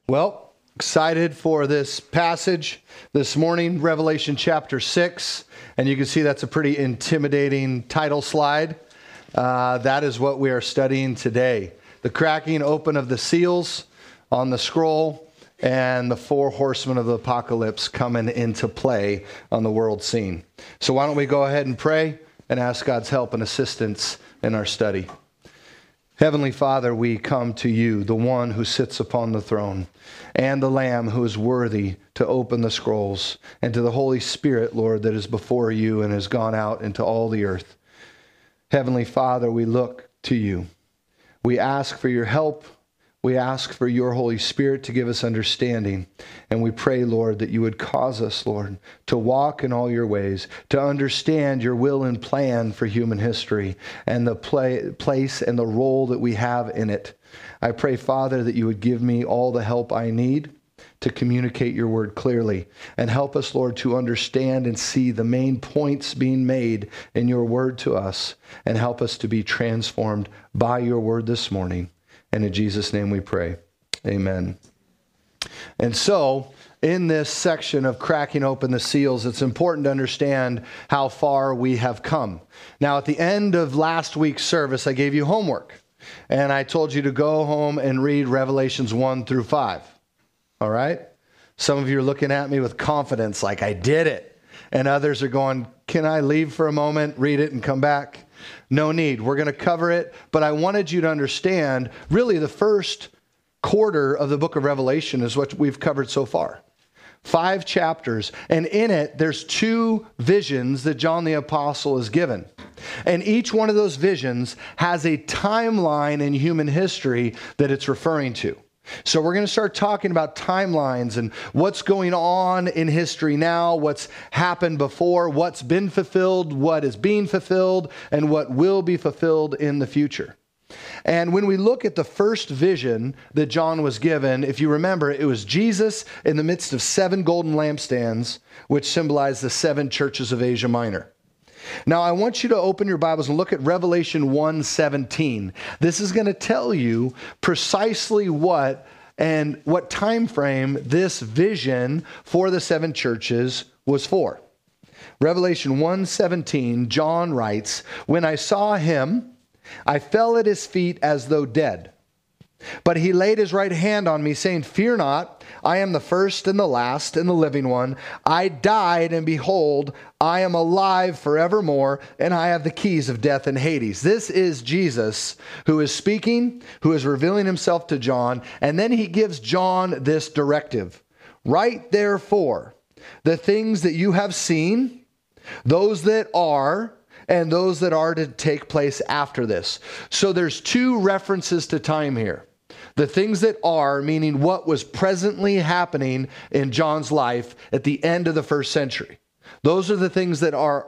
Well, excited for this passage this morning, Revelation chapter 6. And you can see that's a pretty intimidating title slide. That is what we are studying today. The cracking open of the seals on the scroll and the four horsemen of the apocalypse coming into play on the world scene. So why don't we go ahead and pray and ask God's help and assistance in our study. Heavenly Father, we come to you, the one who sits upon the throne, and the Lamb who is worthy to open the scrolls, and to the Holy Spirit, Lord, that is before you and has gone out into all the earth. Heavenly Father, we look to you. We ask for your help. We ask for your Holy Spirit to give us understanding. And we pray, Lord, that you would cause us, Lord, to walk in all your ways, to understand your will and plan for human history and the place and the role that we have in it. I pray, Father, that you would give me all the help I need to communicate your word clearly, and help us, Lord, to understand and see the main points being made in your word to us, and help us to be transformed by your word this morning. And in Jesus' name we pray. Amen. And so, in this section of cracking open the seals, it's important to understand how far we have come. Now, at the end of last week's service, I gave you homework. And I told you to go home and read Revelations 1 through 5. All right? Some of you are looking at me with confidence, like I did it. And others are going, can I leave for a moment, read it, and come back? No need. We're going to cover it, but I wanted you to understand, really the first quarter of the book of Revelation is what we've covered so far. 5 chapters, and in it, there's 2 visions that John the Apostle is given. And each one of those visions has a timeline in human history that it's referring to. So we're going to start talking about timelines and what's going on in history now, what's happened before, what's been fulfilled, what is being fulfilled, and what will be fulfilled in the future. And when we look at the first vision that John was given, if you remember, it was Jesus in the midst of 7 golden lampstands, which symbolize the 7 churches of Asia Minor. Now, I want you to open your Bibles and look at Revelation 1:17. This is going to tell you precisely what time frame this vision for the 7 churches was for. Revelation 1:17, John writes, "When I saw him, I fell at his feet as though dead. But he laid his right hand on me, saying, 'Fear not, I am the first and the last and the living one. I died, and behold, I am alive forevermore, and I have the keys of death and Hades.'" This is Jesus who is speaking, who is revealing himself to John, and then he gives John this directive. "Write therefore the things that you have seen, those that are, and those that are to take place after this." So there's 2 references to time here. The things that are, meaning what was presently happening in John's life at the end of the first century. Those are the things that are.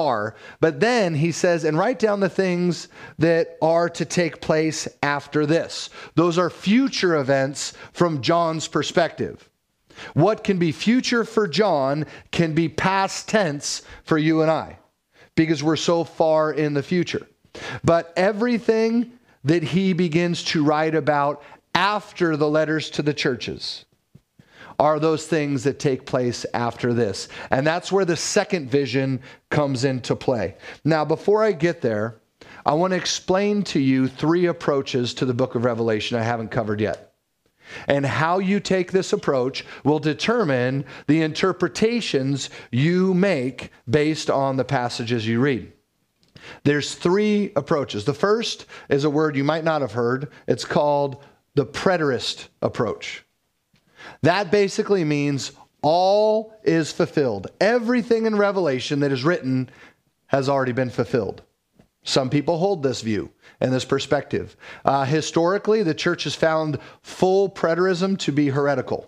But then he says, and write down the things that are to take place after this. Those are future events from John's perspective. What can be future for John can be past tense for you and I, because we're so far in the future. But everything that he begins to write about after the letters to the churches are those things that take place after this. And that's where the second vision comes into play. Now, before I get there, I want to explain to you 3 approaches to the book of Revelation I haven't covered yet. And how you take this approach will determine the interpretations you make based on the passages you read. There's 3 approaches. The first is a word you might not have heard. It's called the preterist approach. That basically means all is fulfilled. Everything in Revelation that is written has already been fulfilled. Some people hold this view and this perspective. Historically, the church has found full preterism to be heretical,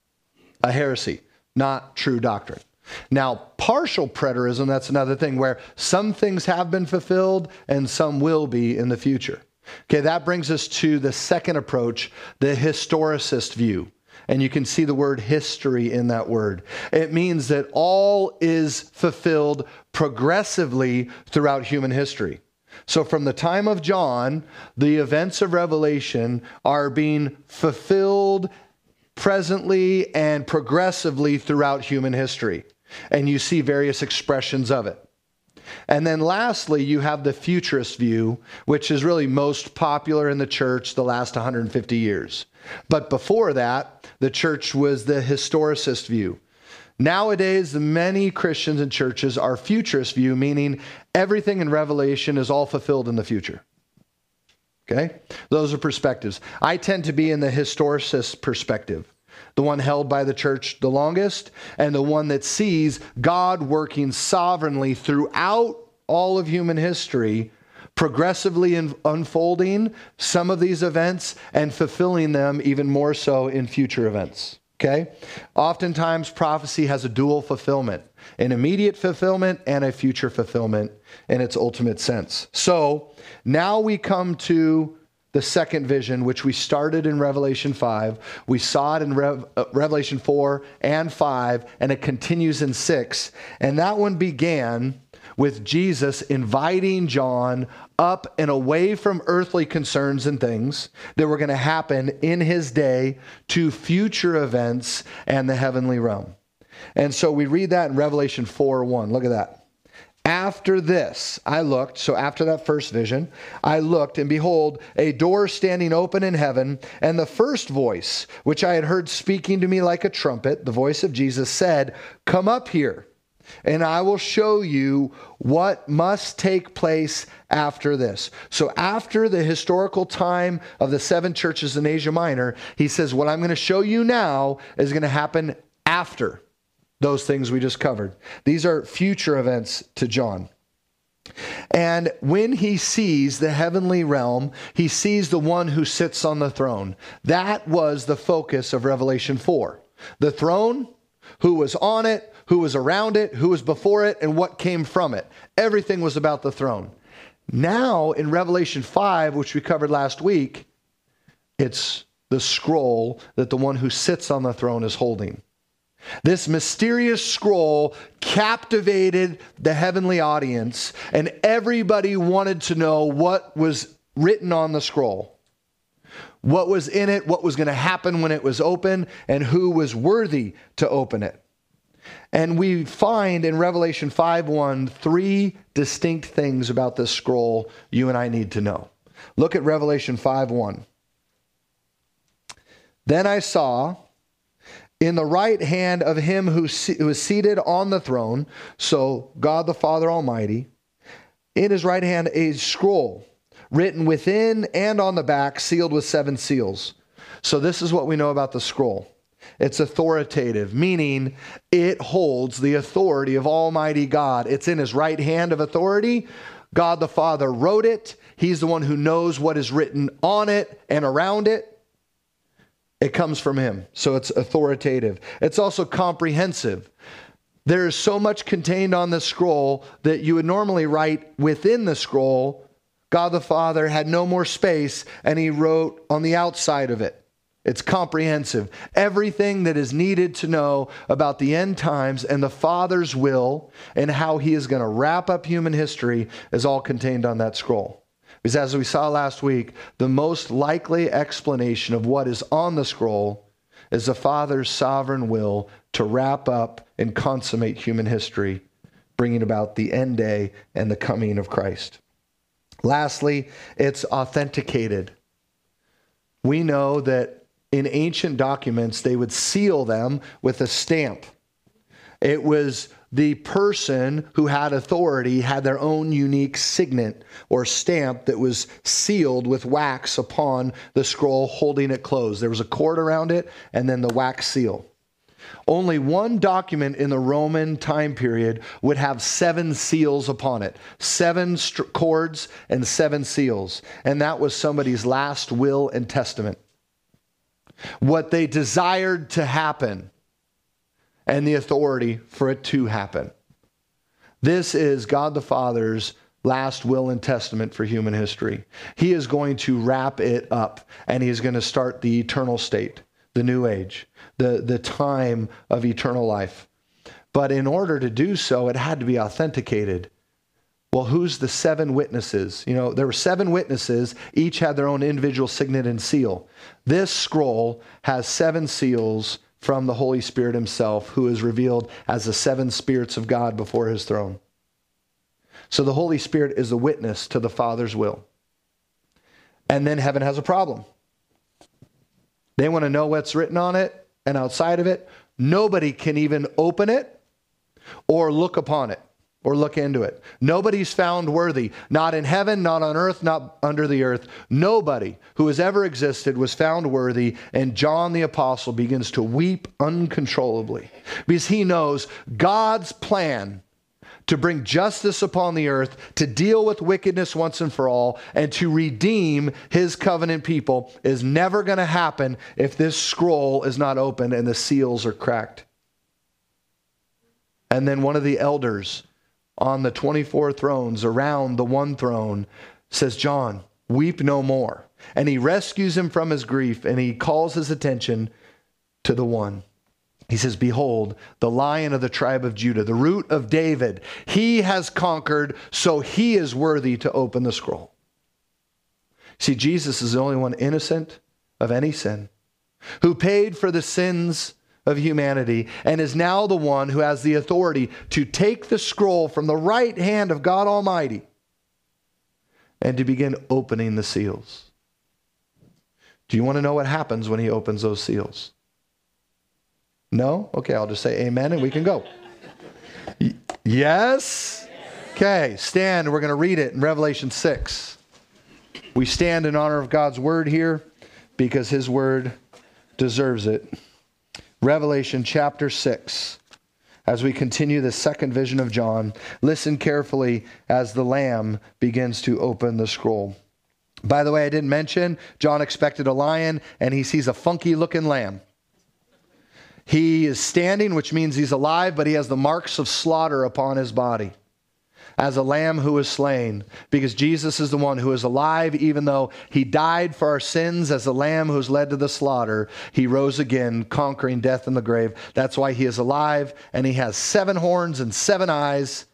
a heresy, not true doctrine. Now, partial preterism, that's another thing where some things have been fulfilled and some will be in the future. Okay, that brings us to the second approach, the historicist view. And you can see the word history in that word. It means that all is fulfilled progressively throughout human history. So from the time of John, the events of Revelation are being fulfilled presently, and progressively throughout human history. And you see various expressions of it. And then lastly, you have the futurist view, which is really most popular in the church the last 150 years. But before that, the church was the historicist view. Nowadays, many Christians and churches are futurist view, meaning everything in Revelation is all fulfilled in the future. Okay? Those are perspectives. I tend to be in the historicist perspective, the one held by the church the longest, and the one that sees God working sovereignly throughout all of human history, progressively unfolding some of these events and fulfilling them even more so in future events. Okay? Oftentimes, prophecy has a dual fulfillment, an immediate fulfillment and a future fulfillment in its ultimate sense. So now we come to the second vision, which we started in Revelation 5. We saw it in Revelation 4 and 5, and it continues in 6. And that one began with Jesus inviting John up and away from earthly concerns and things that were going to happen in his day to future events and the heavenly realm. And so we read that in Revelation 4:1. Look at that. After this, I looked, so after that first vision, I looked, and behold, a door standing open in heaven, and the first voice, which I had heard speaking to me like a trumpet, the voice of Jesus, said, "Come up here, and I will show you what must take place after this." So after the historical time of the 7 churches in Asia Minor, he says, what I'm going to show you now is going to happen after those things we just covered. These are future events to John. And when he sees the heavenly realm, he sees the one who sits on the throne. That was the focus of Revelation 4. The throne, who was on it, who was around it, who was before it, and what came from it. Everything was about the throne. Now, in Revelation 5, which we covered last week, it's the scroll that the one who sits on the throne is holding. This mysterious scroll captivated the heavenly audience, and everybody wanted to know what was written on the scroll. What was in it, what was going to happen when it was open, and who was worthy to open it. And we find in Revelation 5:1 3 distinct things about this scroll you and I need to know. Look at Revelation 5:1. Then I saw in the right hand of him who is seated on the throne, so God the Father Almighty, in his right hand a scroll written within and on the back, sealed with 7 seals. So this is what we know about the scroll. It's authoritative, meaning it holds the authority of Almighty God. It's in his right hand of authority. God the Father wrote it. He's the one who knows what is written on it and around it. It comes from him, so it's authoritative. It's also comprehensive. There is so much contained on the scroll that you would normally write within the scroll. God the Father had no more space, and he wrote on the outside of it. It's comprehensive. Everything that is needed to know about the end times and the Father's will and how he is going to wrap up human history is all contained on that scroll. Because as we saw last week, the most likely explanation of what is on the scroll is the Father's sovereign will to wrap up and consummate human history, bringing about the end day and the coming of Christ. Lastly, it's authenticated. We know that in ancient documents, they would seal them with a stamp. It was the person who had authority had their own unique signet or stamp that was sealed with wax upon the scroll, holding it closed. There was a cord around it and then the wax seal. Only one document in the Roman time period would have 7 seals upon it, 7 cords and 7 seals. And that was somebody's last will and testament. What they desired to happen and the authority for it to happen. This is God the Father's last will and testament for human history. He is going to wrap it up, and he is going to start the eternal state, the new age, the time of eternal life. But in order to do so, it had to be authenticated. Well, who's the 7 witnesses? You know, there were 7 witnesses. Each had their own individual signet and seal. This scroll has 7 seals from the Holy Spirit himself, who is revealed as the 7 spirits of God before his throne. So the Holy Spirit is a witness to the Father's will. And then heaven has a problem. They want to know what's written on it, and outside of it, nobody can even open it or look upon it or look into it. Nobody's found worthy, not in heaven, not on earth, not under the earth. Nobody who has ever existed was found worthy, and John the Apostle begins to weep uncontrollably because he knows God's plan to bring justice upon the earth, to deal with wickedness once and for all, and to redeem his covenant people is never going to happen if this scroll is not opened and the seals are cracked. And then one of the elders on the 24 thrones around the one throne says, John, weep no more. And he rescues him from his grief, and he calls his attention to the one. He says, behold, the Lion of the tribe of Judah, the Root of David, he has conquered, so he is worthy to open the scroll. See, Jesus is the only one innocent of any sin, who paid for the sins of humanity, and is now the one who has the authority to take the scroll from the right hand of God Almighty and to begin opening the seals. Do you want to know what happens when he opens those seals? No? Okay, I'll just say amen and we can go. Yes? Okay, stand. We're going to read it in Revelation 6. We stand in honor of God's word here because his word deserves it. Revelation chapter 6. As we continue the second vision of John, listen carefully as the Lamb begins to open the scroll. By the way, I didn't mention, John expected a lion and he sees a funky looking lamb. He is standing, which means he's alive, but he has the marks of slaughter upon his body as a lamb who is slain, because Jesus is the one who is alive. Even though he died for our sins as a lamb who is led to the slaughter, he rose again, conquering death and the grave. That's why he is alive, and he has 7 horns and 7 eyes,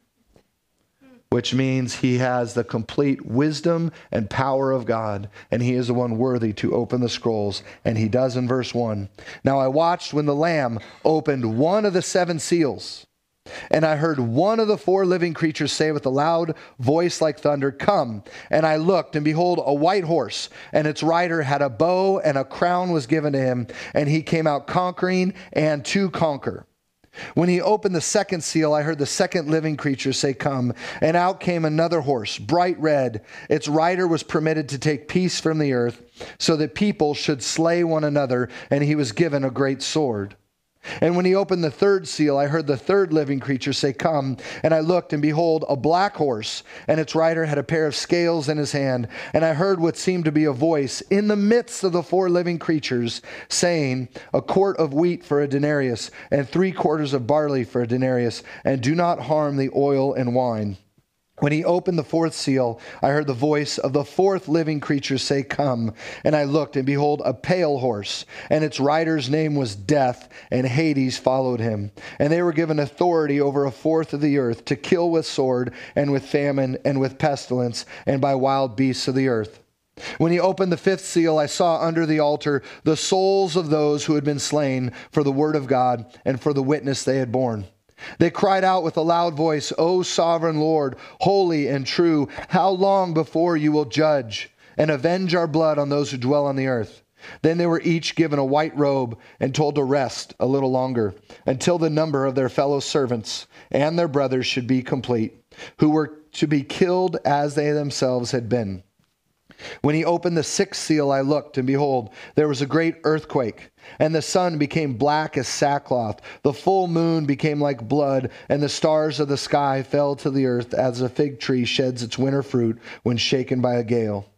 which means he has the complete wisdom and power of God, and he is the one worthy to open the scrolls, and he does in verse 1. Now I watched when the Lamb opened one of the 7 seals, and I heard one of the 4 living creatures say with a loud voice like thunder, "Come." And I looked, and behold, a white horse, and its rider had a bow, and a crown was given to him, and he came out conquering and to conquer. When he opened the second seal, I heard the second living creature say, "Come." And out came another horse, bright red. Its rider was permitted to take peace from the earth, so that people should slay one another, and he was given a great sword. And when he opened the third seal, I heard the third living creature say, "Come." And I looked, and behold, a black horse, and its rider had a pair of scales in his hand. And I heard what seemed to be a voice in the midst of the 4 living creatures, saying, "A quart of wheat for a denarius, and 3 quarters of barley for a denarius, and do not harm the oil and wine." When he opened the 4th seal, I heard the voice of the 4th living creature say, "Come." And I looked, and behold, a pale horse, and its rider's name was Death, and Hades followed him. And they were given authority over 1/4 of the earth, to kill with sword, and with famine, and with pestilence, and by wild beasts of the earth. When he opened the 5th seal, I saw under the altar the souls of those who had been slain for the word of God and for the witness they had borne. They cried out with a loud voice, "O sovereign Lord, holy and true, how long before you will judge and avenge our blood on those who dwell on the earth?" Then they were each given a white robe and told to rest a little longer, until the number of their fellow servants and their brothers should be complete, who were to be killed as they themselves had been. When he opened the 6th seal, I looked, and behold, there was a great earthquake, and the sun became black as sackcloth. The full moon became like blood, and the stars of the sky fell to the earth as a fig tree sheds its winter fruit when shaken by a gale.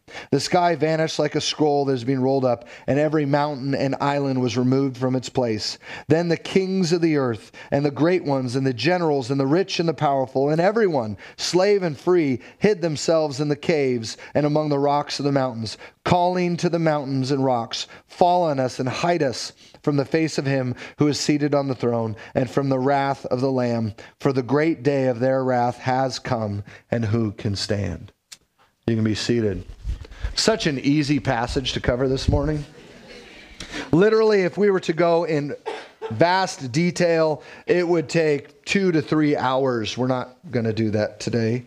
The sky vanished like a scroll that has been rolled up, and every mountain and island was removed from its place. Then the kings of the earth, and the great ones, and the generals, and the rich and the powerful, and everyone, slave and free, hid themselves in the caves and among the rocks of the mountains, calling to the mountains and rocks, fall on us and hide us from the face of him who is seated on the throne, and from the wrath of the Lamb. For the great day of their wrath has come, and who can stand? You can be seated. Such an easy passage to cover this morning. Literally, if we were to go in vast detail, it would take 2 to 3 hours. We're not going to do that today.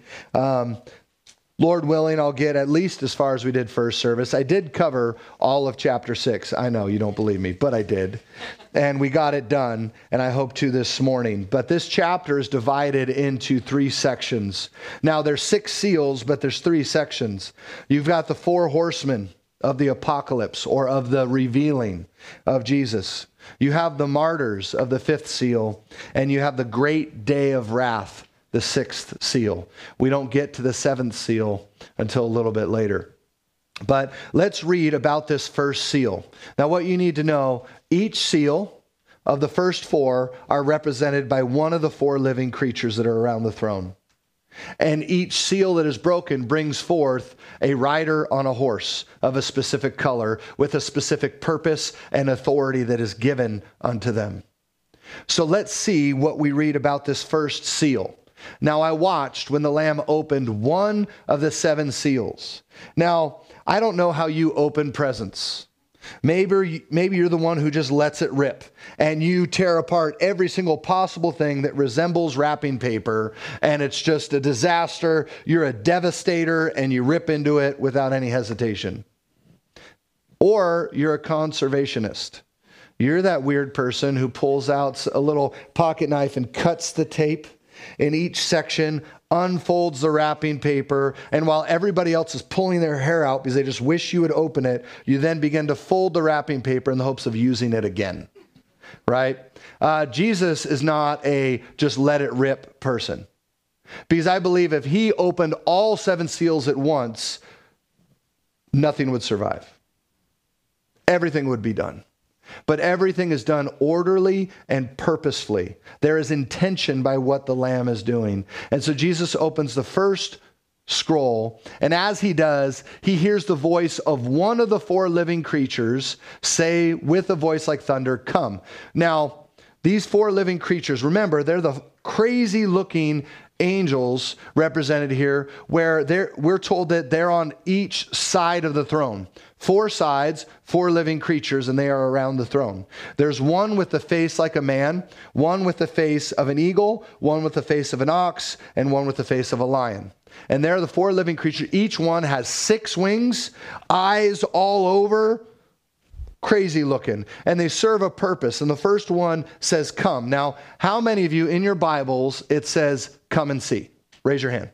Lord willing, I'll get at least as far as we did first service. I did cover all of chapter 6. I know you don't believe me, but I did. And we got it done, and I hope to this morning. But this chapter is divided into 3 sections. Now, there's 6 seals, but there's 3 sections. You've got the 4 horsemen of the apocalypse, or of the revealing of Jesus. You have the martyrs of the 5th seal, and you have the great day of wrath, the 6th seal. We don't get to the 7th seal until a little bit later. But let's read about this first seal. Now, what you need to know, each seal of the first 4 are represented by one of the 4 living creatures that are around the throne. And each seal that is broken brings forth a rider on a horse of a specific color with a specific purpose and authority that is given unto them. So let's see what we read about this first seal. Now, I watched when the Lamb opened one of the 7 seals. Now, I don't know how you open presents. Maybe you're the one who just lets it rip and you tear apart every single possible thing that resembles wrapping paper, and it's just a disaster. You're a devastator and you rip into it without any hesitation. Or you're a conservationist. You're that weird person who pulls out a little pocket knife and cuts the tape in each section, unfolds the wrapping paper, and while everybody else is pulling their hair out because they just wish you would open it, you then begin to fold the wrapping paper in the hopes of using it again, right? Jesus is not a just let it rip person, because I believe if he opened all 7 seals at once, nothing would survive. Everything would be done. But everything is done orderly and purposefully. There is intention by what the Lamb is doing. And so Jesus opens the first scroll, and as he does, he hears the voice of one of the 4 living creatures say with a voice like thunder, "Come." Now, these 4 living creatures, remember, they're the crazy looking angels represented here, where we're told that they're on each side of the throne. 4 sides, 4 living creatures, and they are around the throne. There's one with the face like a man, one with the face of an eagle, one with the face of an ox, and one with the face of a lion. And they're the 4 living creatures. Each one has 6 wings, eyes all over, crazy looking, and they serve a purpose. And the first one says, "Come." Now, how many of you in your Bibles, it says, "Come and see"? Raise your hand.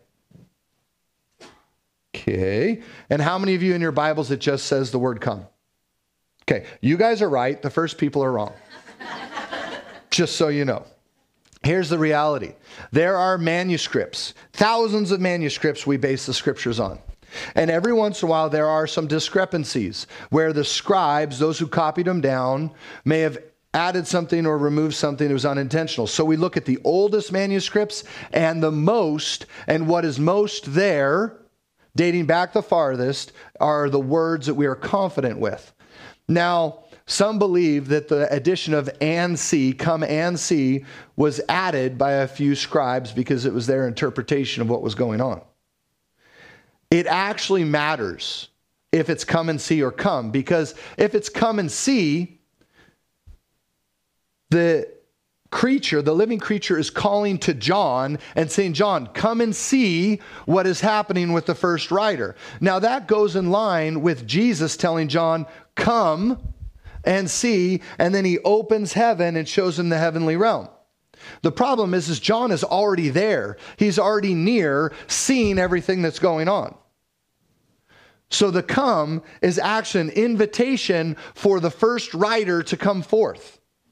Okay. And how many of you in your Bibles, it just says the word "come"? Okay. You guys are right. The first people are wrong. Just so you know. Here's the reality. There are manuscripts, thousands of manuscripts we base the scriptures on. And every once in a while, there are some discrepancies where the scribes, those who copied them down, may have added something or removed something that was unintentional. So we look at the oldest manuscripts and the most, and what is most there, dating back the farthest, are the words that we are confident with. Now, some believe that the addition of "and see," "come and see," was added by a few scribes because it was their interpretation of what was going on. It actually matters if it's "come and see" or "come," because if it's "come and see," the creature, the living creature, is calling to John and saying, "John, come and see what is happening with the first rider." Now that goes in line with Jesus telling John, "Come and see," and then he opens heaven and shows him the heavenly realm. The problem is John is already there. He's already near, seeing everything that's going on. So the "come" is actually an invitation for the first rider to come forth.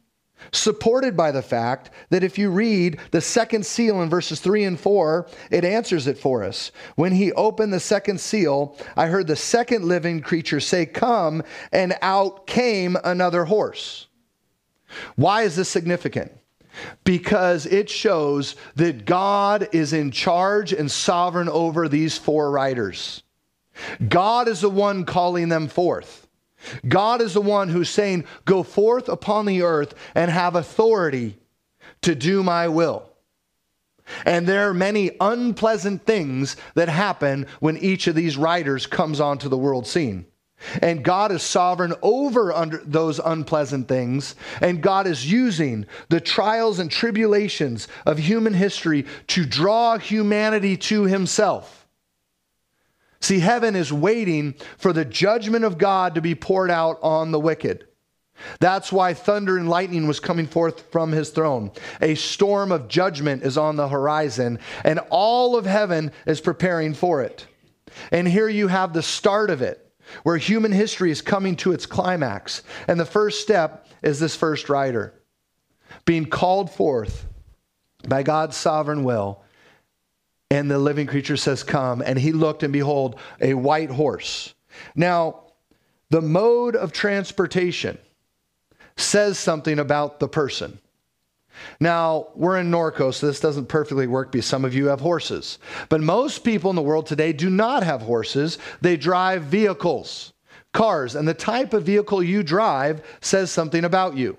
supported by the fact that if you read the second seal in verses 3 and 4, it answers it for us. When he opened the second seal, I heard the second living creature say, "Come," and out came another horse. Why is this significant? Because it shows that God is in charge and sovereign over these four riders. God is the one calling them forth. God is the one who's saying, "Go forth upon the earth and have authority to do my will." And there are many unpleasant things that happen when each of these riders comes onto the world scene. And God is sovereign over those unpleasant things. And God is using the trials and tribulations of human history to draw humanity to himself. See, heaven is waiting for the judgment of God to be poured out on the wicked. That's why thunder and lightning was coming forth from his throne. A storm of judgment is on the horizon, and all of heaven is preparing for it. And here you have the start of it, where human history is coming to its climax. And the first step is this first rider being called forth by God's sovereign will. And the living creature says, "Come." And he looked, and behold, a white horse. Now, the mode of transportation says something about the person. Now, we're in Norco, so this doesn't perfectly work because some of you have horses. But most people in the world today do not have horses. They drive vehicles, cars. And the type of vehicle you drive says something about you.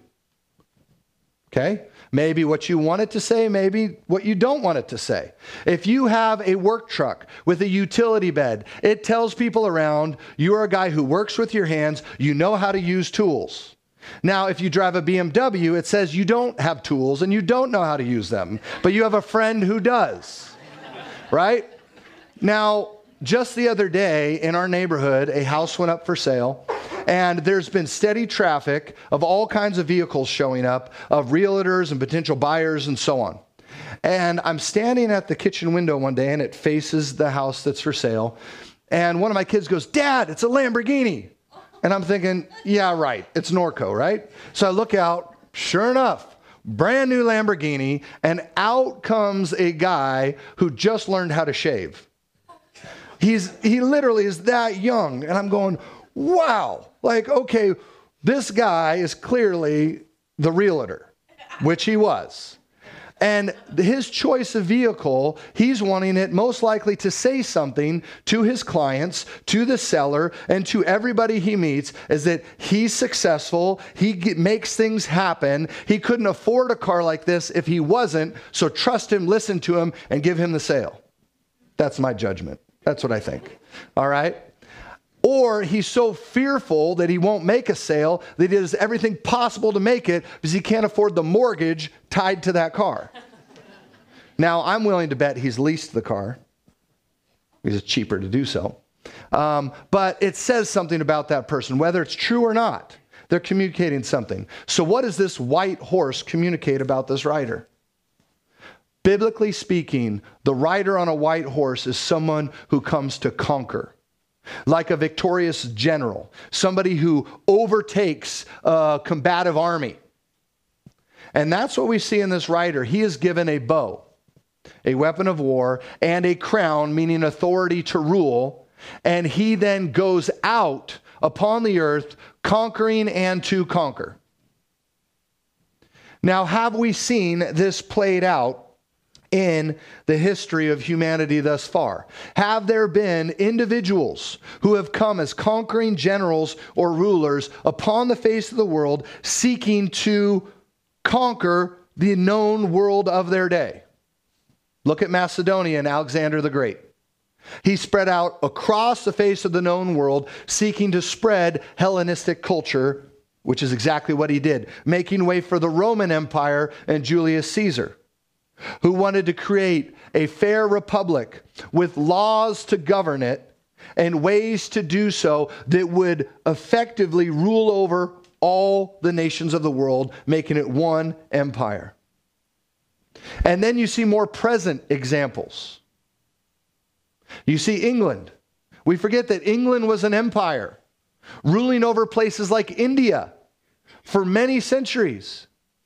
Okay? Maybe what you want it to say, maybe what you don't want it to say. If you have a work truck with a utility bed, it tells people around you are a guy who works with your hands, you know how to use tools. Now, if you drive a BMW, it says you don't have tools and you don't know how to use them, but you have a friend who does, right? Now, just the other day in our neighborhood, a house went up for sale. And there's been steady traffic of all kinds of vehicles showing up, of realtors and potential buyers and so on. And I'm standing at the kitchen window one day, and it faces the house that's for sale. And one of my kids goes, "Dad, it's a Lamborghini." And I'm thinking, yeah, right. It's Norco, right? So I look out, sure enough, brand new Lamborghini, and out comes a guy who just learned how to shave. He literally is that young. And I'm going, wow. Like, okay, this guy is clearly the realtor, which he was. And his choice of vehicle, he's wanting it most likely to say something to his clients, to the seller, and to everybody he meets, is that he's successful, makes things happen. He couldn't afford a car like this if he wasn't, so trust him, listen to him, and give him the sale. That's my judgment. That's what I think. All right? Or he's so fearful that he won't make a sale that he does everything possible to make it because he can't afford the mortgage tied to that car. Now, I'm willing to bet he's leased the car because it's cheaper to do so. But it says something about that person, whether it's true or not. They're communicating something. So what does this white horse communicate about this rider? Biblically speaking, the rider on a white horse is someone who comes to conquer. Like a victorious general, somebody who overtakes a combative army. And that's what we see in this rider. He is given a bow, a weapon of war, and a crown, meaning authority to rule. And he then goes out upon the earth, conquering and to conquer. Now, have we seen this played out in the history of humanity thus far? Have there been individuals who have come as conquering generals or rulers upon the face of the world seeking to conquer the known world of their day? Look at Macedonia and Alexander the Great. He spread out across the face of the known world seeking to spread Hellenistic culture, which is exactly what he did, making way for the Roman Empire and Julius Caesar, who wanted to create a fair republic with laws to govern it and ways to do so that would effectively rule over all the nations of the world, making it one empire. And then you see more present examples. You see England. We forget that England was an empire, ruling over places like India for many centuries.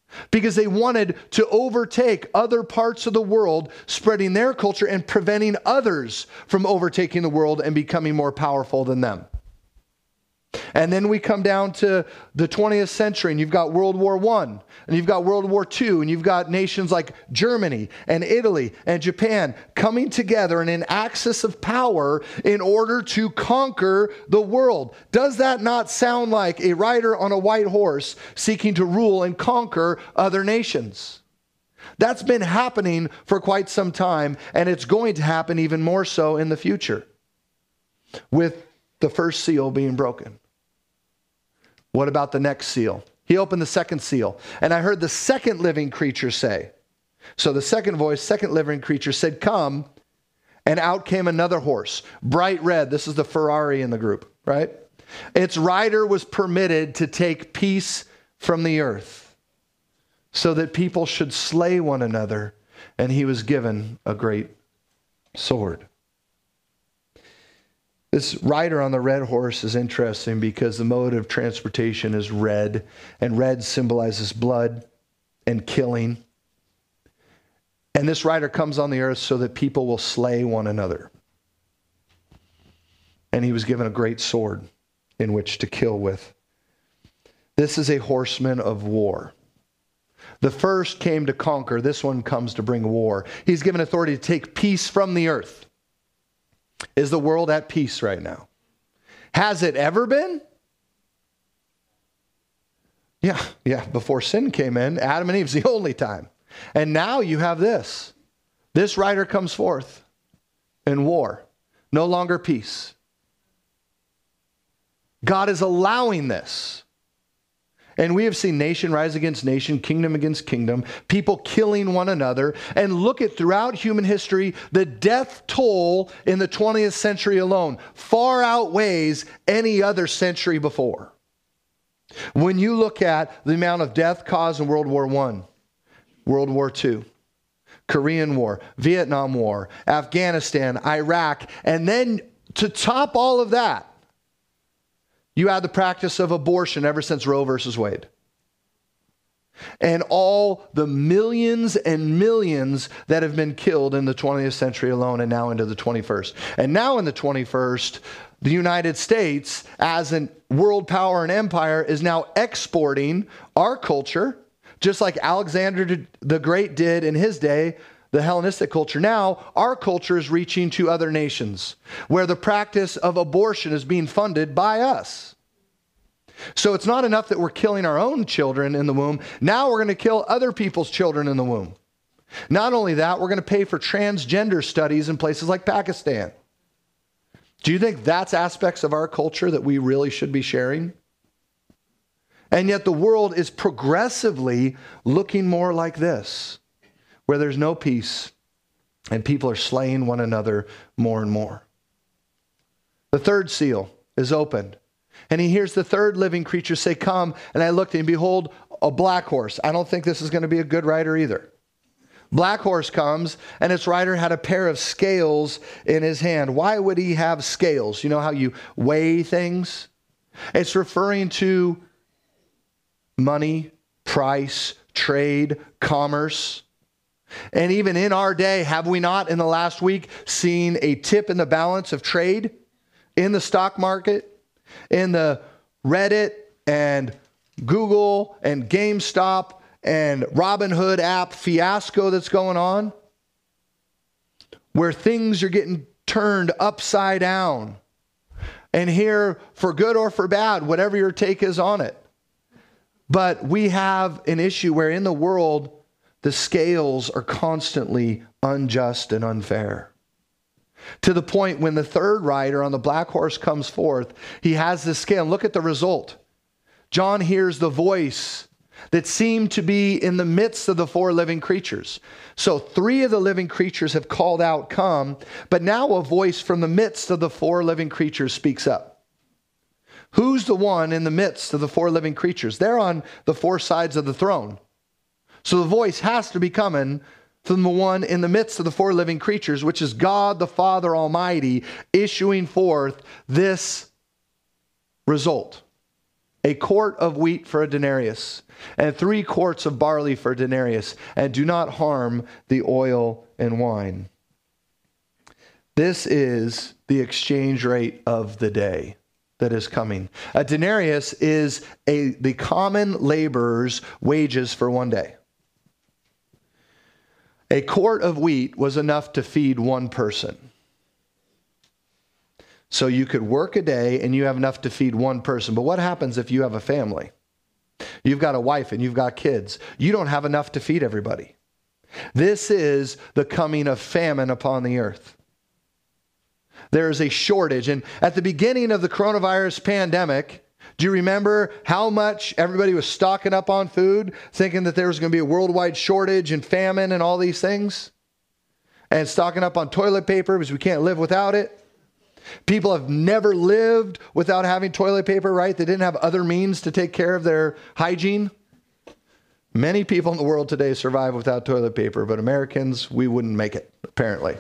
because they wanted to overtake other parts of the world, spreading their culture and preventing others from overtaking the world and becoming more powerful than them. And then we come down to the 20th century, and you've got World War I, and you've got World War II, and you've got nations like Germany and Italy and Japan coming together in an axis of power in order to conquer the world. Does that not sound like a rider on a white horse seeking to rule and conquer other nations? That's been happening for quite some time, and it's going to happen even more so in the future, with the first seal being broken. What about the next seal? He opened the second seal, and I heard the second living creature say, so the second voice, second living creature said, "Come," and out came another horse, bright red. This is the Ferrari in the group, right? Its rider was permitted to take peace from the earth so that people should slay one another, and he was given a great sword. This rider on the red horse is interesting because the mode of transportation is red, and red symbolizes blood and killing. And this rider comes on the earth so that people will slay one another. And he was given a great sword in which to kill with. This is a horseman of war. The first came to conquer. This one comes to bring war. He's given authority to take peace from the earth. Is the world at peace right now? Has it ever been? Yeah. Before sin came in, Adam and Eve's the only time. And now you have this. This rider comes forth in war. No longer peace. God is allowing this. And we have seen nation rise against nation, kingdom against kingdom, people killing one another. And look at throughout human history, the death toll in the 20th century alone far outweighs any other century before. When you look at the amount of death caused in World War I, World War II, Korean War, Vietnam War, Afghanistan, Iraq, and then to top all of that, you add the practice of abortion ever since Roe versus Wade. And all the millions and millions that have been killed in the 20th century alone, and now into the 21st. And now in the 21st, the United States, as a world power and empire, is now exporting our culture, just like Alexander the Great did in his day, the Hellenistic culture. Now, our culture is reaching to other nations where the practice of abortion is being funded by us. So it's not enough that we're killing our own children in the womb. Now we're going to kill other people's children in the womb. Not only that, we're going to pay for transgender studies in places like Pakistan. Do you think that's aspects of our culture that we really should be sharing? And yet the world is progressively looking more like this, where there's no peace and people are slaying one another more and more. The third seal is opened, and he hears the third living creature say, "Come." And I looked, and behold, a black horse. I don't think this is going to be a good rider either. Black horse comes, and its rider had a pair of scales in his hand. Why would he have scales? You know how you weigh things? It's referring to money, price, trade, commerce. And even in our day, have we not in the last week seen a tip in the balance of trade in the stock market, in the Reddit and Google and GameStop and Robinhood app fiasco that's going on, where things are getting turned upside down? And here, for good or for bad, whatever your take is on it. But we have an issue where in the world, the scales are constantly unjust and unfair. To the point when the third rider on the black horse comes forth, he has this scale. And look at the result. John hears the voice that seemed to be in the midst of the four living creatures. So 3 of the living creatures have called out, "Come," but now a voice from the midst of the 4 living creatures speaks up. Who's the one in the midst of the 4 living creatures? They're on the 4 sides of the throne. So the voice has to be coming from the one in the midst of the 4 living creatures, which is God the Father Almighty, issuing forth this result. a quart of wheat for a denarius, and 3 quarts of barley for a denarius, and do not harm the oil and wine. This is the exchange rate of the day that is coming. A denarius is the common laborer's wages for one day. A quart of wheat was enough to feed one person. So you could work a day and you have enough to feed one person. But what happens if you have a family? You've got a wife and you've got kids. You don't have enough to feed everybody. This is the coming of famine upon the earth. There is a shortage. And at the beginning of the coronavirus pandemic, do you remember how much everybody was stocking up on food, thinking that there was going to be a worldwide shortage and famine and all these things? And stocking up on toilet paper because we can't live without it. People have never lived without having toilet paper, right? They didn't have other means to take care of their hygiene. Many people in the world today survive without toilet paper, but Americans, we wouldn't make it, apparently.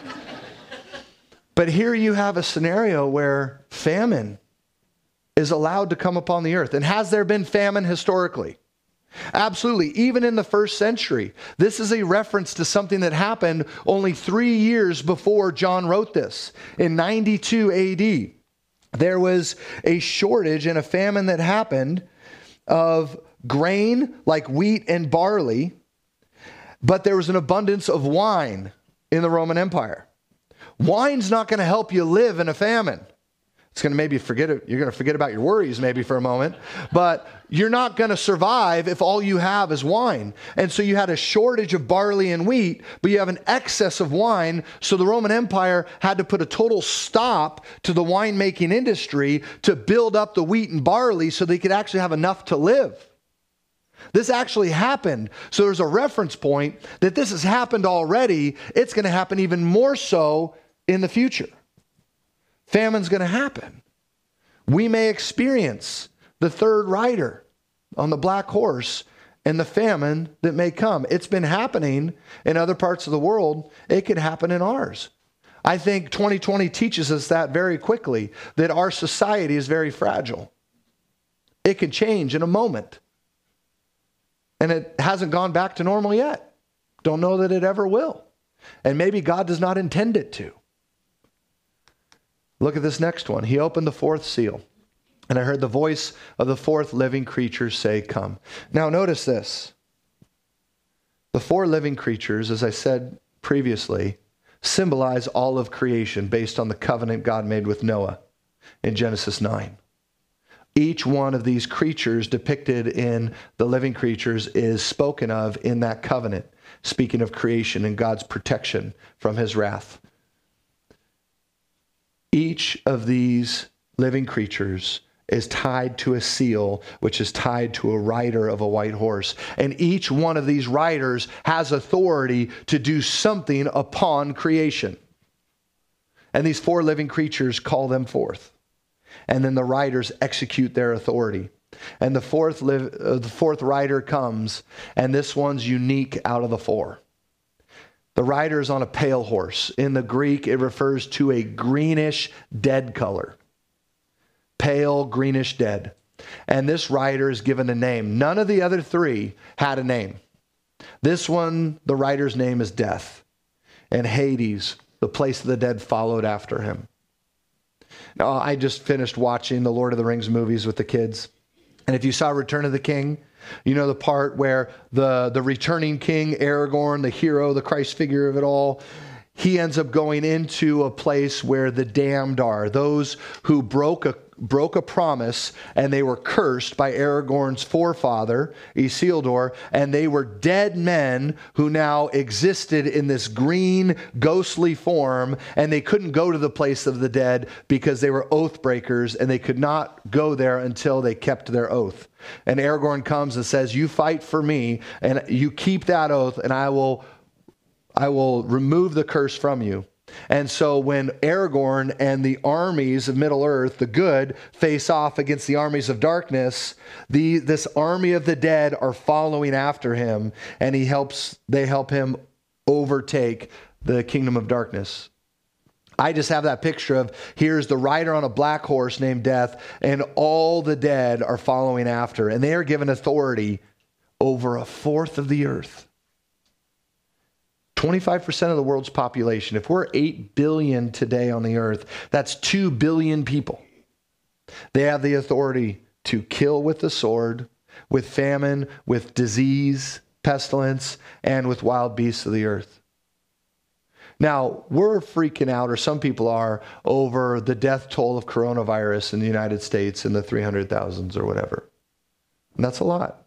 But here you have a scenario where famine is allowed to come upon the earth. And has there been famine historically? Absolutely. Even in the first century. This is a reference to something that happened only 3 years before John wrote this. In 92 AD, there was a shortage and a famine that happened of grain like wheat and barley, but there was an abundance of wine in the Roman Empire. Wine's not going to help you live in a famine. It's going to maybe you're going to forget about your worries maybe for a moment, but you're not going to survive if all you have is wine. And so you had a shortage of barley and wheat, but you have an excess of wine. So the Roman Empire had to put a total stop to the winemaking industry to build up the wheat and barley so they could actually have enough to live. This actually happened. So there's a reference point that this has happened already. It's going to happen even more so in the future. Famine's going to happen. We may experience the third rider on the black horse and the famine that may come. It's been happening in other parts of the world. It could happen in ours. I think 2020 teaches us that very quickly, that our society is very fragile. It can change in a moment. And it hasn't gone back to normal yet. Don't know that it ever will. And maybe God does not intend it to. Look at this next one. He opened the 4th seal, and I heard the voice of the 4th living creature say, "Come." Now notice this. The 4 living creatures, as I said previously, symbolize all of creation based on the covenant God made with Noah in Genesis 9. Each one of these creatures depicted in the living creatures is spoken of in that covenant, speaking of creation and God's protection from his wrath. Each of these living creatures is tied to a seal, which is tied to a rider of a white horse. And each one of these riders has authority to do something upon creation. And these 4 living creatures call them forth. And then the riders execute their authority. And the fourth rider comes, and this one's unique out of the 4. The rider is on a pale horse. In the Greek, it refers to a greenish dead color. Pale, greenish dead. And this rider is given a name. None of the other 3 had a name. This one, the rider's name is Death. And Hades, the place of the dead, followed after him. Now, I just finished watching the Lord of the Rings movies with the kids. And if you saw Return of the King, you know the part where the returning king, Aragorn, the hero, the Christ figure of it all, he ends up going into a place where the damned are, those who broke a promise, and they were cursed by Aragorn's forefather, Isildur, and they were dead men who now existed in this green, ghostly form, and they couldn't go to the place of the dead because they were oath breakers, and they could not go there until they kept their oath. And Aragorn comes and says, "You fight for me, and you keep that oath, and I will remove the curse from you." And so when Aragorn and the armies of Middle-earth, the good, face off against the armies of darkness, this army of the dead are following after him, and they help him overtake the kingdom of darkness. I just have that picture of here's the rider on a black horse named Death, and all the dead are following after, and they are given authority over a fourth of the earth. 25% of the world's population. If we're 8 billion today on the earth, that's 2 billion people. They have the authority to kill with the sword, with famine, with disease, pestilence, and with wild beasts of the earth. Now, we're freaking out, or some people are, over the death toll of coronavirus in the United States in the 300,000s or whatever. And that's a lot.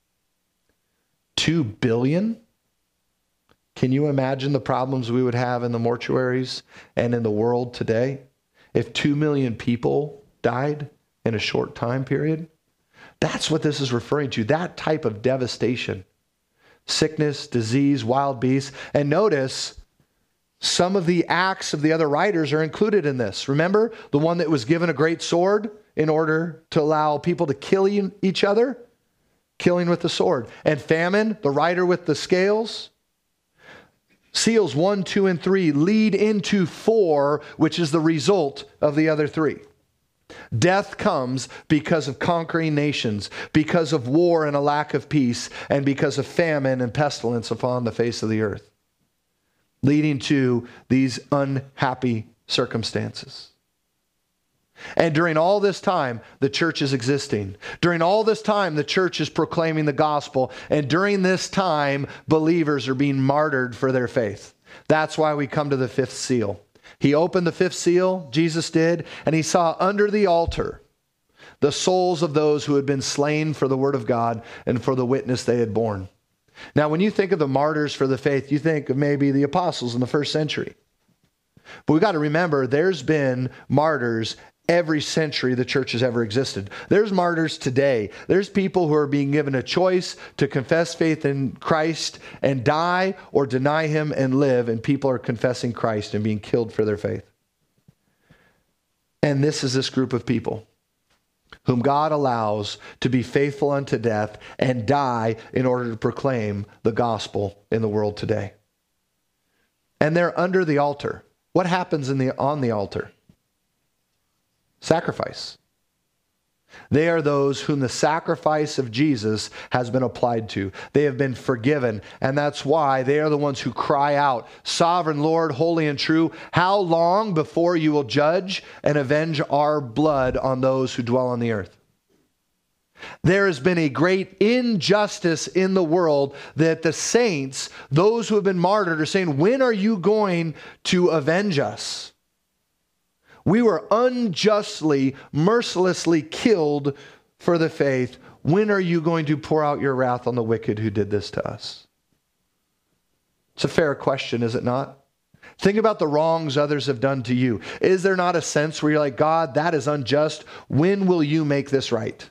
2 billion? Can you imagine the problems we would have in the mortuaries and in the world today if 2 million people died in a short time period? That's what this is referring to, that type of devastation. Sickness, disease, wild beasts. And notice, some of the acts of the other riders are included in this. Remember, the one that was given a great sword in order to allow people to kill each other? Killing with the sword. And famine, the rider with the scales. Seals 1, 2, and 3 lead into 4, which is the result of the other 3. Death comes because of conquering nations, because of war and a lack of peace, and because of famine and pestilence upon the face of the earth, leading to these unhappy circumstances. And during all this time, the church is existing. During all this time, the church is proclaiming the gospel. And during this time, believers are being martyred for their faith. That's why we come to the 5th seal. He opened the 5th seal, Jesus did, and he saw under the altar the souls of those who had been slain for the word of God and for the witness they had borne. Now, when you think of the martyrs for the faith, you think of maybe the apostles in the 1st century. But we've got to remember, there's been martyrs every century the church has ever existed. There's martyrs today. There's people who are being given a choice to confess faith in Christ and die, or deny him and live, and people are confessing Christ and being killed for their faith. And this is this group of people whom God allows to be faithful unto death and die in order to proclaim the gospel in the world today. And they're under the altar. What happens on the altar? Sacrifice. They are those whom the sacrifice of Jesus has been applied to. They have been forgiven, and that's why they are the ones who cry out, "Sovereign Lord, holy and true, how long before you will judge and avenge our blood on those who dwell on the earth?" There has been a great injustice in the world that the saints, those who have been martyred, are saying, "When are you going to avenge us? We were unjustly, mercilessly killed for the faith. When are you going to pour out your wrath on the wicked who did this to us?" It's a fair question, is it not? Think about the wrongs others have done to you. Is there not a sense where you're like, "God, that is unjust. When will you make this right?"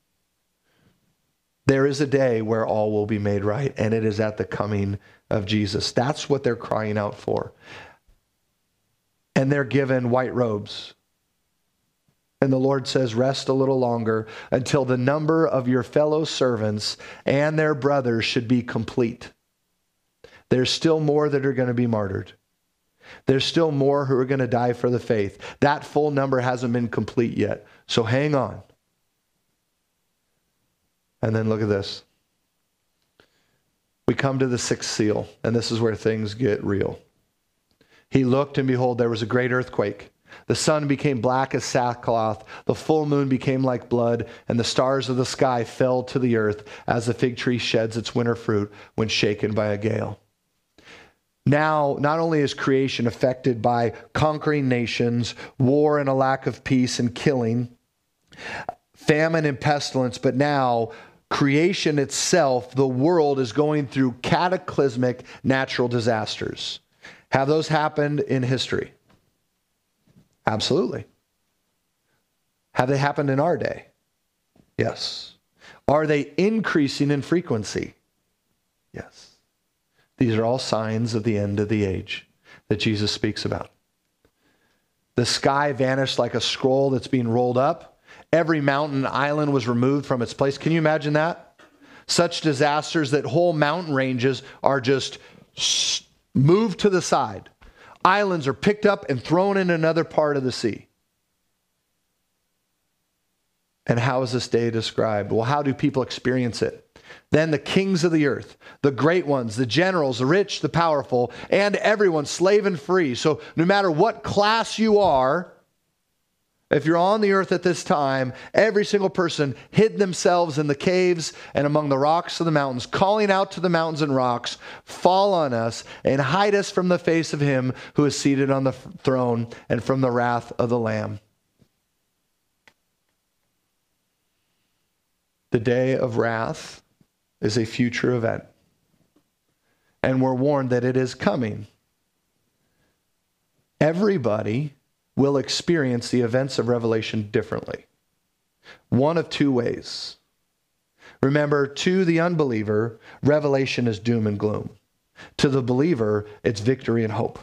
There is a day where all will be made right, and it is at the coming of Jesus. That's what they're crying out for. And they're given white robes. And the Lord says, "Rest a little longer until the number of your fellow servants and their brothers should be complete." There's still more that are going to be martyred. There's still more who are going to die for the faith. That full number hasn't been complete yet. So hang on. And then look at this. We come to the 6th seal, and this is where things get real. He looked, and behold, there was a great earthquake. The sun became black as sackcloth. The full moon became like blood, and the stars of the sky fell to the earth as the fig tree sheds its winter fruit when shaken by a gale. Now, not only is creation affected by conquering nations, war and a lack of peace and killing, famine and pestilence, but now creation itself, the world, is going through cataclysmic natural disasters. Have those happened in history? Absolutely. Have they happened in our day? Yes. Are they increasing in frequency? Yes. These are all signs of the end of the age that Jesus speaks about. The sky vanished like a scroll that's being rolled up. Every mountain and island was removed from its place. Can you imagine that? Such disasters that whole mountain ranges are just moved to the side. Islands are picked up and thrown in another part of the sea. And how is this day described? Well, how do people experience it? Then the kings of the earth, the great ones, the generals, the rich, the powerful, and everyone, slave and free. So no matter what class you are, if you're on the earth at this time, every single person hid themselves in the caves and among the rocks of the mountains, calling out to the mountains and rocks, fall on us and hide us from the face of him who is seated on the throne and from the wrath of the Lamb. The day of wrath is a future event. And we're warned that it is coming. Everybody will experience the events of Revelation differently. One of two ways. Remember, to the unbeliever, Revelation is doom and gloom. To the believer, it's victory and hope.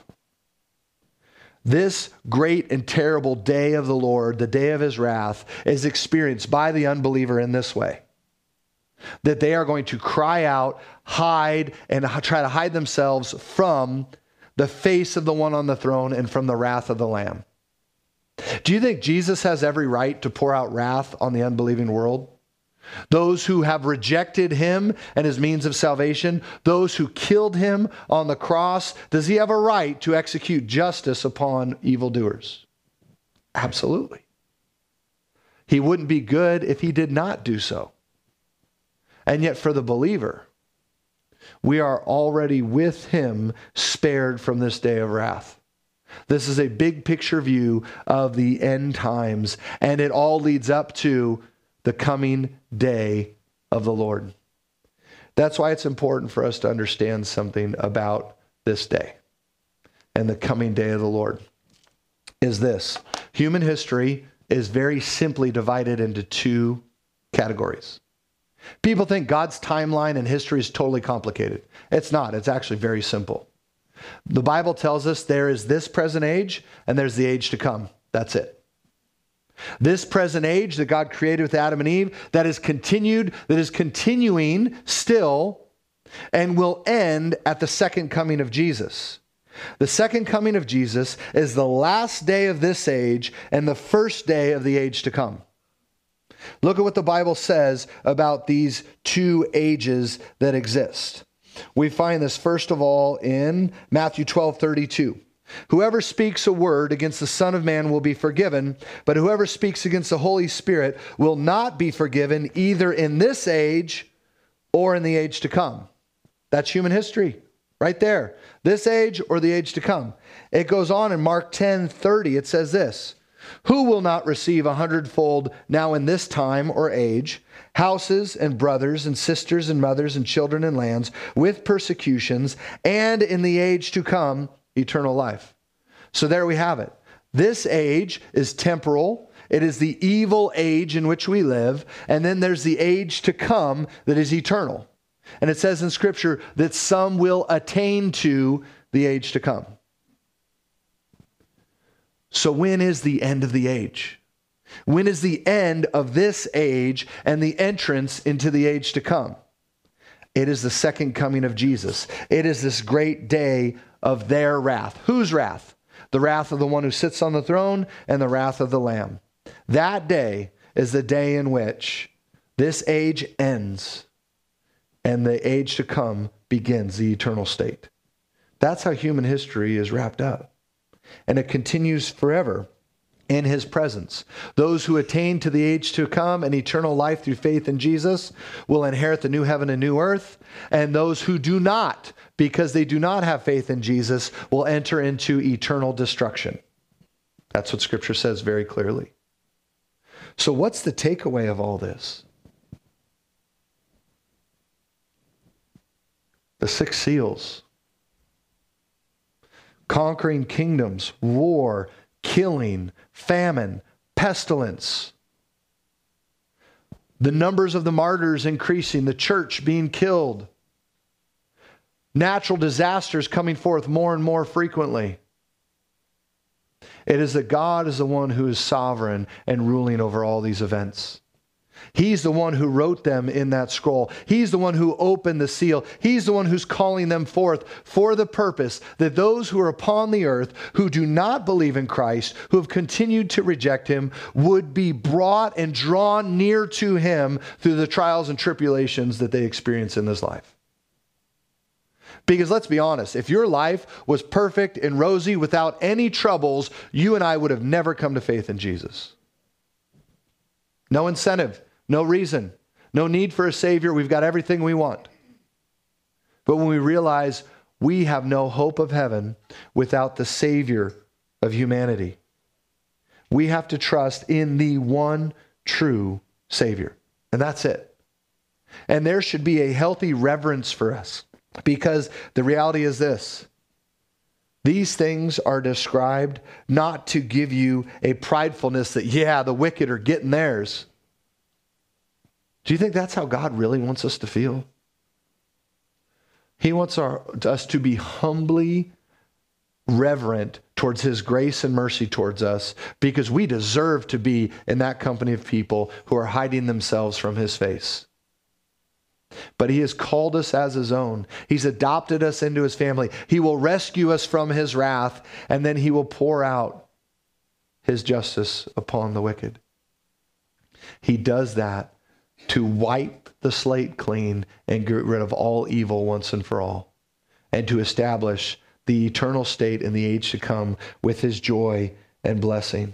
This great and terrible day of the Lord, the day of his wrath, is experienced by the unbeliever in this way. That they are going to cry out, hide, and try to hide themselves from the face of the one on the throne and from the wrath of the Lamb. Do you think Jesus has every right to pour out wrath on the unbelieving world? Those who have rejected him and his means of salvation, those who killed him on the cross, does he have a right to execute justice upon evildoers? Absolutely. He wouldn't be good if he did not do so. And yet for the believer, we are already with him spared from this day of wrath. This is a big picture view of the end times, and it all leads up to the coming day of the Lord. That's why it's important for us to understand something about this day and the coming day of the Lord. Is this: human history is very simply divided into two categories. People think God's timeline and history is totally complicated. It's not. It's actually very simple. The Bible tells us there is this present age and there's the age to come. That's it. This present age that God created with Adam and Eve, that is continuing still, and will end at the second coming of Jesus. The second coming of Jesus is the last day of this age and the first day of the age to come. Look at what the Bible says about these two ages that exist. We find this first of all in Matthew 12:32. Whoever speaks a word against the Son of Man will be forgiven, but whoever speaks against the Holy Spirit will not be forgiven either in this age or in the age to come. That's human history right there. This age or the age to come. It goes on in Mark 10:30. It says this: who will not receive 100-fold now in this time or age, houses and brothers and sisters and mothers and children and lands, with persecutions, and in the age to come, eternal life? So there we have it. This age is temporal. It is the evil age in which we live. And then there's the age to come that is eternal. And it says in Scripture that some will attain to the age to come. So when is the end of the age? When is the end of this age and the entrance into the age to come? It is the second coming of Jesus. It is this great day of their wrath. Whose wrath? The wrath of the one who sits on the throne and the wrath of the Lamb. That day is the day in which this age ends and the age to come begins, the eternal state. That's how human history is wrapped up. And it continues forever in his presence. Those who attain to the age to come and eternal life through faith in Jesus will inherit the new heaven and new earth. And those who do not, because they do not have faith in Jesus, will enter into eternal destruction. That's what Scripture says very clearly. So what's the takeaway of all this? The 6 seals. Conquering kingdoms, war, killing, famine, pestilence. The numbers of the martyrs increasing, the church being killed. Natural disasters coming forth more and more frequently. It is that God is the one who is sovereign and ruling over all these events. He's the one who wrote them in that scroll. He's the one who opened the seal. He's the one who's calling them forth for the purpose that those who are upon the earth who do not believe in Christ, who have continued to reject him, would be brought and drawn near to him through the trials and tribulations that they experience in this life. Because let's be honest, if your life was perfect and rosy without any troubles, you and I would have never come to faith in Jesus. No incentive. No reason, no need for a Savior. We've got everything we want. But when we realize we have no hope of heaven without the Savior of humanity, we have to trust in the one true Savior. And that's it. And there should be a healthy reverence for us, because the reality is this. These things are described not to give you a pridefulness that, yeah, the wicked are getting theirs. Do you think that's how God really wants us to feel? He wants us to be humbly reverent towards his grace and mercy towards us, because we deserve to be in that company of people who are hiding themselves from his face. But he has called us as his own. He's adopted us into his family. He will rescue us from his wrath, and then he will pour out his justice upon the wicked. He does that to wipe the slate clean and get rid of all evil once and for all, and to establish the eternal state in the age to come with his joy and blessing.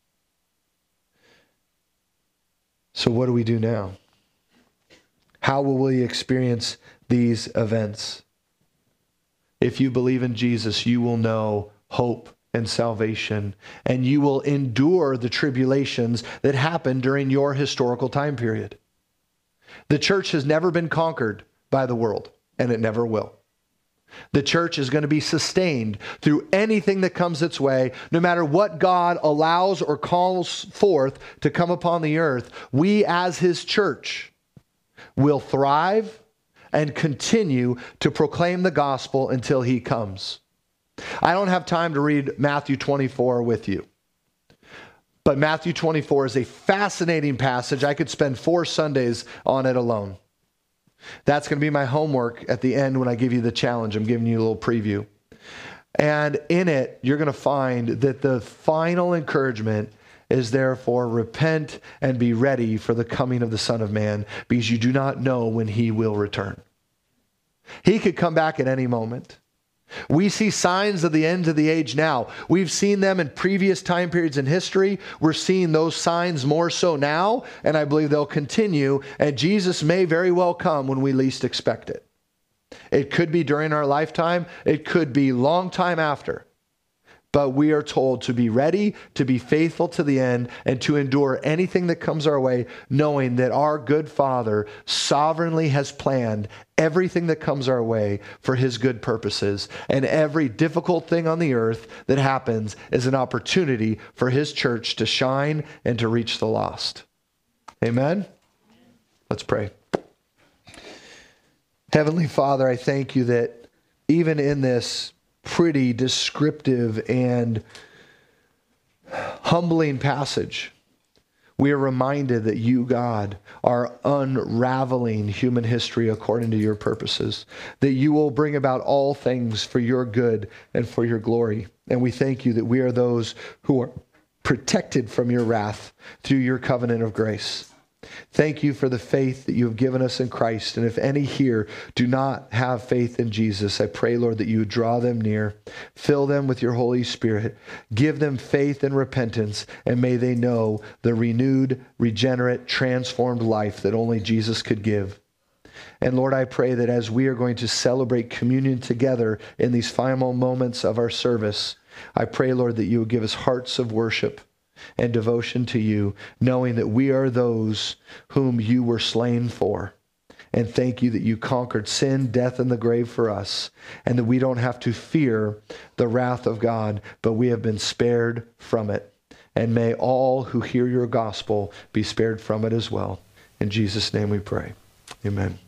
So what do we do now? How will we experience these events? If you believe in Jesus, you will know hope and salvation, and you will endure the tribulations that happen during your historical time period. The church has never been conquered by the world, and it never will. The church is going to be sustained through anything that comes its way, no matter what God allows or calls forth to come upon the earth. We as his church will thrive and continue to proclaim the gospel until he comes. I don't have time to read Matthew 24 with you. But Matthew 24 is a fascinating passage. I could spend 4 Sundays on it alone. That's going to be my homework at the end when I give you the challenge. I'm giving you a little preview. And in it, you're going to find that the final encouragement is therefore repent and be ready for the coming of the Son of Man, because you do not know when he will return. He could come back at any moment. We see signs of the end of the age now. We've seen them in previous time periods in history. We're seeing those signs more so now, and I believe they'll continue, and Jesus may very well come when we least expect it. It could be during our lifetime. It could be long time after. But we are told to be ready, to be faithful to the end, and to endure anything that comes our way, knowing that our good Father sovereignly has planned everything that comes our way for his good purposes. And every difficult thing on the earth that happens is an opportunity for his church to shine and to reach the lost. Amen? Let's pray. Heavenly Father, I thank you that even in this pretty descriptive and humbling passage, we are reminded that you, God, are unraveling human history according to your purposes, that you will bring about all things for your good and for your glory. And we thank you that we are those who are protected from your wrath through your covenant of grace. Thank you for the faith that you have given us in Christ. And if any here do not have faith in Jesus, I pray, Lord, that you would draw them near, fill them with your Holy Spirit, give them faith and repentance, and may they know the renewed, regenerate, transformed life that only Jesus could give. And Lord, I pray that as we are going to celebrate communion together in these final moments of our service, I pray, Lord, that you would give us hearts of worship and devotion to you, knowing that we are those whom you were slain for. And thank you that you conquered sin, death, and the grave for us, and that we don't have to fear the wrath of God, but we have been spared from it. And may all who hear your gospel be spared from it as well. In Jesus' name we pray. Amen.